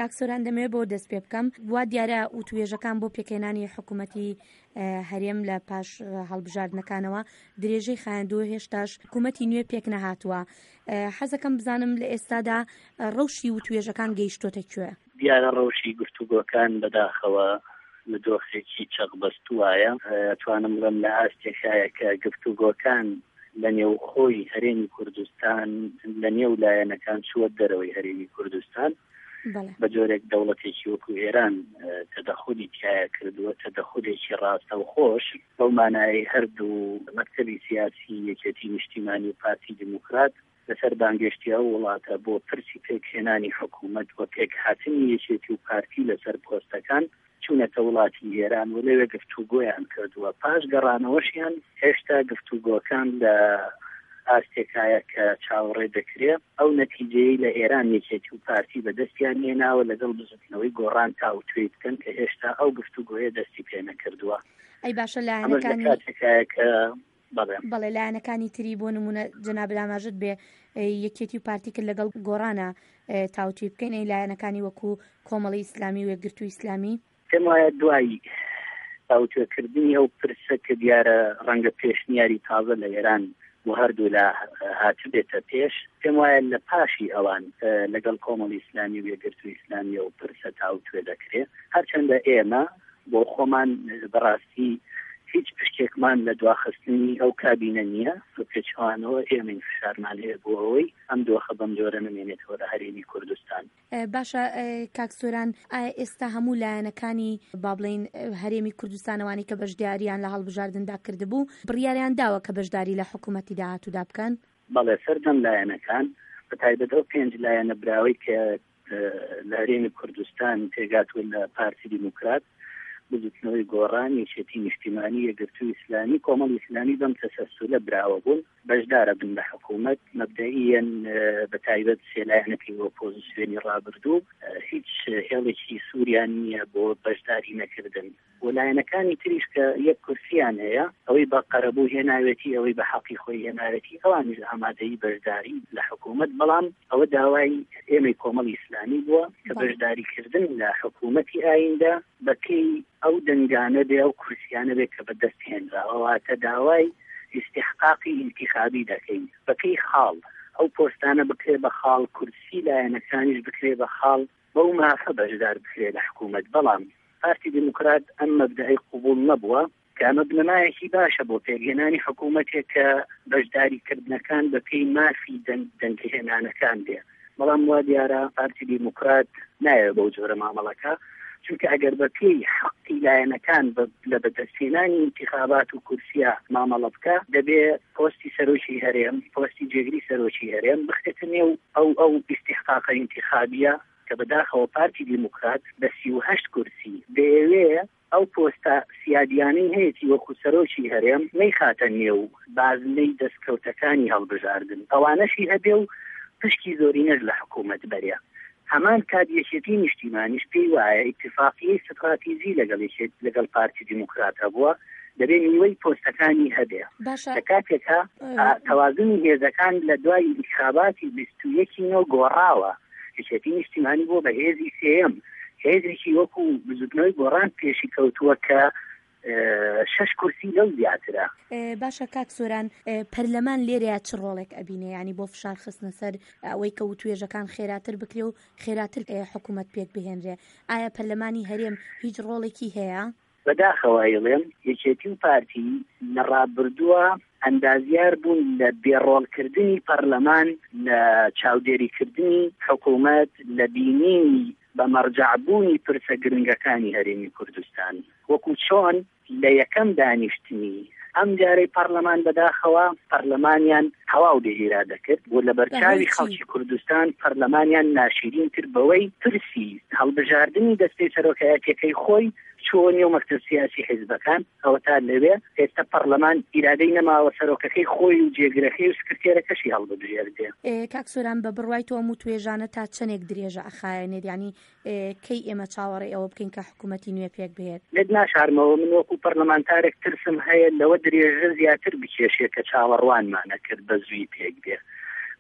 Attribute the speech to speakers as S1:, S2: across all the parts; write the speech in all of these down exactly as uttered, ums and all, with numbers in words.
S1: کاکسۆران دەمەوێت بۆ دەست پێ بکەم وا دیارە وتوێژەکان بۆ پێکهێنانی حکوومەتی هەرێم لە پاش هەڵبژاردنەکانەوە درێژەی خایاندووە هێشتاش حکوومەتی نوێ پێک نەهاتووە. حەزەکەم بزانم لە ئێستادا ڕەوشی وتوێژەکان گەیشتۆتە کوێ؟
S2: دیارە ڕەوشی گفتوگۆکان بەداخەوە لە دۆخێکی چەقبەستوایە. توانم بڵێم لە ئاستێکایە کە گفتوگۆکان لە نێو خۆی هەرێمی کوردستان لە نێو لایەنەکان چووە دەرەوەی هەرێمی کوردستان بە جۆرێک دەوڵەتێکی وەکو ئێران تەدەخولی تایە کردووە، تەدەخولێکی ڕاستە و خۆش بەو مانای هەردوو مەکتەبی سیاسی یەکێتی نیشتیمانی و پارتی دیموکرات لەسەر بانگشتی ئەو وڵاتە بۆ پرسی پێکهێنانی حکوومەت و پێکهاتنی یەکێتی و پارتی لەسەر پۆستەکان چوونەتە وڵاتی ئێران و لەوێ گفتوگۆیان کردووە. پاش گەڕانەوەشیان هێشتا گفتوگۆکان لە ئاستێکایە کە چاوەڕێ دەکرێت ئەو نەتیجەی لە ئێران یەکێتی و پارتی بەدەستیان هێناوە لەگەڵ بزوتنەوەی گۆڕان تاوتوێ بکەن کە هێشتا ئەو گفتوگۆیە دەستی پێ نەکردووە.
S1: ئەی باشە لایەنەکانی بەڵێ لایەنەکانی تری بۆ نمونە جەناب ئاماژت بێ یەکێتی و پارتی کرد لەگەڵ گۆڕانە تاوتوێ بکەین ئەی لایەنەکانی وەکو کۆمەڵی ئیسلامی و یەکگرتووی ئیسلامی
S2: پێم وایە دوایی تاوتوێکردنی ئەو پرسە کە دیارە ڕەنگە پێشنیاری تازە لە ئێران و هەردوو لە هاتبێتە پێش پێم وایە لە پاشی ئەوان لەگەڵ کۆمەڵی ئیسلامی و یەکگرتووی ئیسلامی و پرسە تاوتوێ دەکرێت. هەرچەندە ئێمە بۆ خۆمان بەڕاستی هیچ پشتێکمان لە دواخستنی ئەو کابینە نییە پێچوانەوە ئێمە فشارمان هەیە بۆ ئەوەی ئەم دۆخە بەم جۆرە نمێنێتەوە لە هەرێمی کوردستان.
S1: باشە کاکسۆران، ئایا ئێستا هەموو لایەنەکانی با بڵێن هەرێمی کوردستانەوانی کە بەشداریان لە هەڵبژاردندا کردبوو بڕیاریان داوە کە بەشداری لە حکوومەتی داهاتوودا بکەن؟
S2: بەڵێ سەردەم لایەنەکان بەتایبەت ئەو پێنج لایەنە براوی کە لە هەرێمی کوردستان تێگاتوە لە پارتی دیموکرات بزوتنەوەی گۆڕان یەکێتی نیشتیمانی یەکگرتووی ئیسلامی کۆمەڵی ئیسلامی بەم تەسەسولە براوە بوون بەشدارە بن لە حکوومەت مەبدەئیەن بەتایبەت سێلایەنەکەی ئۆپۆزیسیۆنی ڕابردوو هیچ هێڵێکی سووریان نییە بۆ بەشداری نەکردن. وەلایەنەکانی تریش کە یەک کورسیان هەیە ئەوەی بە قەرەبوو هێناوێتی ئەوەی بە حەقی خۆی هێناوێتی ئەوانیش ئامادەی بەشداری لە حکوومەت بەڵام ئەوە داوای ئێمەی کۆمەڵی ئیسلامی بووە کە بەشداریکردن لە حکوومەتی ئایندا بەپێی ئەو دەنگانە بێ ئەو کورسیانە بێ کە بەدەست هێنراوە کە داوای استحقاقی انتخابی دەکەین بەپێی خاڵ ئەو پۆستانە بکرێ بە خاڵ کورسی لایەنەکانیش بکرێ بە خاڵ بەو مافە بەشدار بکرێ لە حکوومەت. بەڵام پارتی دیموکرات ئەم مەبدەئەی قبوڵ نەبووە کە ئەمە بنەمایەکی باشە بۆ پێگەێنانی حکوومەتێک کە بەشداریکردنەکان بەپێی مافی دەنگهێنانەکان بێ. بەڵام وا دیارە پارتی دیموکرات نایە بەو جۆرە مامەڵەکە چونکە ئەگەر بەپێی حەقی لایەنەکان لە بەدەستهێنانی انتخابات و کورسیا مامەڵە بکە دەبێ پۆستی سەرۆکی هەرێم پۆستی جێگری سەرۆکی هەرێم بخێتە نێو ئەو ئەو استحقاقە انتخابیە کە بەداخەوە پارتی دیموکرات بە سی و هەشت کورسی دەیەوێ ئەو پۆستە سیادیانەی هەیەی وەکو سەرۆکی هەرێم نەیخاتە نێو بازنەی دەستکەوتەکانی هەڵبژاردن ئەوانەشی هەبێ و پشتی زۆرینەش لە حکوومەت بەرێ. هەمان کات یەکێتی نیشتیمانیش پێی وایە ئیتفاقیەی استراتیژی لەگەڵ لەگەڵ پارتی دیموکرات هەبووە دەبێ نیوەی پۆستەکانی هەبێ لە کاتێکە تەوازنی هێزەکان لە دوای انتخاباتی بیست و یەکی نۆ گۆڕاوە یەکێتی نیشتیمانی بۆ بە هێزی سێم هێزێکی وەکو بزوتنەوەی گۆڕان پێشی کەوتووە کە شش کورسی لەو زیاترە.
S1: باشە کاکسۆران، پەرلەمان لێرەیە چ ڕۆڵێک ئەبینێ ینی بۆ فشار خستنە سەر ئەوەی کە وتوێژەکان خێراتر بکرێ و خێراتر حکوومەت پێک بهێنرێ ئایا پەرلەمانی هەرێم هیچ ڕۆڵێکی هەیە؟
S2: بەداخەوایڵێم یەکێتی و پارتی لە ڕابردووە ئەندازیار بوون لە بێڕۆڵکردنی پەرلەمان لە چاودێریکردنی حکوومەت لە بینینی بە مەرجعبوونی پرسە گرنگەکانی هەرێمی کوردستان وەکو چۆن لە یەکەم دانیشتنی ئەم جارەی پەرلەمان بەداخەوە پەرلەمانیان هەواو دەگیرا دەکرد بۆ لە بەرچاوی خەڵکی کوردستان پەرلەمانیان ناشرین کرد بەوەی پرسی هەڵبژاردننی دەستەی سەرۆکایەتەکەی خۆی چۆنی و مەکتەب سیاسی حیزبەکان ئەوە تا لەوێ ئێستا پەرلەمان ئیرادەی نەماوە سەرۆکەکەی خۆی و جێگرەکەی و سکرتێرەکەشی هەڵبژێردێ.
S1: کاکسۆران بە بڕوای تۆ هەموو توێژانە تا چەندێک درێژە ئەخایەنێت ینی کەی ئێمە چاوەڕێ ئەوە بکەین کە حکوومەتی نوێ پێک بێت؟
S2: لێت ناشارمەوە من وەکو پەرلەمانتارێک ترسم هەیە لەوە درێژە زیاتر بکێشێت کە چاوەڕوانمانە کرد بە زووی پێک بێ.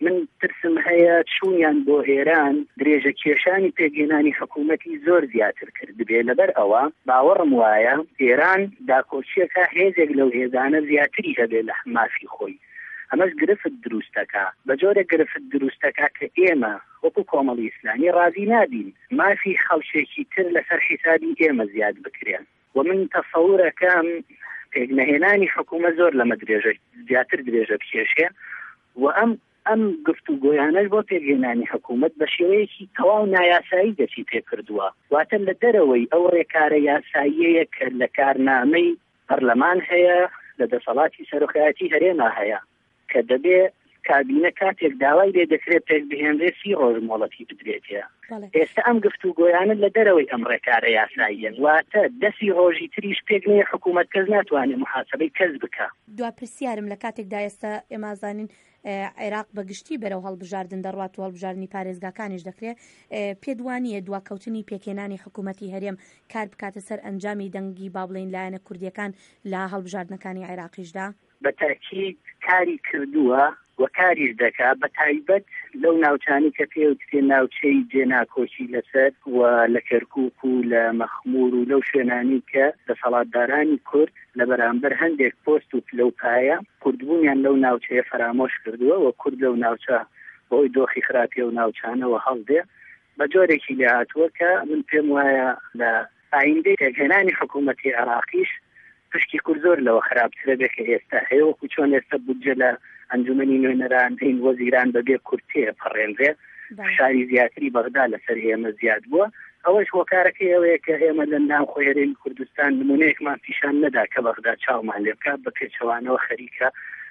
S2: من ترسم هەیە چوونیان بۆ ئێران درێژە کێشانی پێگەێنانی حکوومەتی زۆر زیاتر کرد بێ لەبەر ئەوە باوەڕم وایە ئێران داکۆچیەکە هێزێک لەو هێزانە زیاتری هەبێ لە مافی خۆی ئەمەش گرفت دروستەکە بە جۆرە گرفت دروستەکە کە ئێمە وەکو کۆمەڵی ئیسلامی ڕازی نابین مافی خەڵکێکی تر لەسەر حیسابی ئێمە زیاد بکرێن و من تەسەورەکەم پێگنەهێنانی حکوومەت زۆر لەمە درێژە زیاتر درێژە بکێشێ و ئەم ئەم گفتوگۆیانەش بۆ پێگەێنانی حکوومەت بە شێوەیەکی تەواو نایاسایی دەچی پێکردووە واتە لە دەرەوەی ئەو ڕێکارە یاساییەیە کە لە کارنامەی پەرلەمان هەیە لە دەسەڵاتی سەرۆکایەتی هەرێما هەیە کە دەبێ کابینە کاتێک داوای لێ دەکرێت پێک بهێنرێ سی ڕۆژ مۆڵەتی بدرێتەیە ئێستا ئەم گفتوگۆیانە لە دەرەوەی ئەم ڕێکارە یاساییەن واتە دەسی ڕۆژی تریش پێک نەیە حکوومەت کەس ناتوانێت محاسبەی کەس بکە
S1: دوا پرسیارم لە کاتێکدا ئێستا ئێمازانین عێراق بەگشتی بەرەو هەڵبژاردن دەڕوات و هەڵبژاردننی پارێزگاکانیش دەکرێت پێدوانیە دواکەوتنی پێکێنانی حکوومەتی هەرێم کار بکاتە سەر ئەنجامی دەنگی با بڵێن لایەنە کوردیەکان لە هەڵبژاردنەکانی عێراقیشدا
S2: بە تاکید کاری کردووە و کاریش دەکا بە تایبەت لەو ناوچانی کە پێوتێ ناوچەی جێناکۆچی لەسەر و لە کەرکووک و لە مەخمور و لەو شوێنانی کە دەسەڵاتدارانی کورد لە بەرامبەر هەندێک پۆست و لەوپایە کوردبوونیان لەو ناوچەیە فرامۆش کردووە و کورد لەو ناوچە بۆی دۆخی خراپی و ناوچانەوە هەڵدێ بە جۆرێکی لە هاتووە کە من پێم وایە لە ئایندەی پێگەێنانی حکوومەتی عێراقیش پشتی کورد زۆر لەوە خراپترە بێ کە ئێستا هەیە وەکو چۆن ئێستا بودجە لە ئەنجومەنی نوێنەران هین وەزیران بەبێ کورتەیە پەڕێنرێ شاری زیاتری بەغدا لەسەر ئێمە زیاد بووە ئەوەش هۆکارەکەی ئەوەیە کە ئێمە لە ناوخۆی هەرێمی کوردستان نمونەیەکمان پیشان نەدا کە بەغدا چاومان لێ بکات بە پێچەوانەوە خەریکە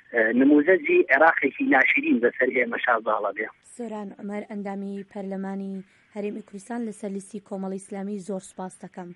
S2: نموزەجی عێراقێکی ناشرین بەسەر ئێمە شازاڵە بێ.
S1: سۆران عومەر ئەندامی پەرلەمانی هەرێمی کوردستان لەسەر لیستی کۆمەڵی ئیسلامی زۆر سوپاس دەکەم.